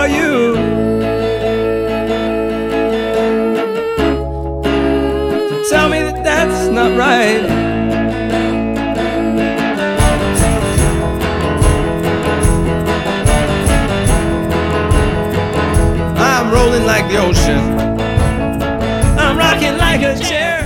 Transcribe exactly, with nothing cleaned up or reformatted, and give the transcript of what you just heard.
for you. So tell me that that's not right. I'm rolling like the ocean, I'm rocking like a chair.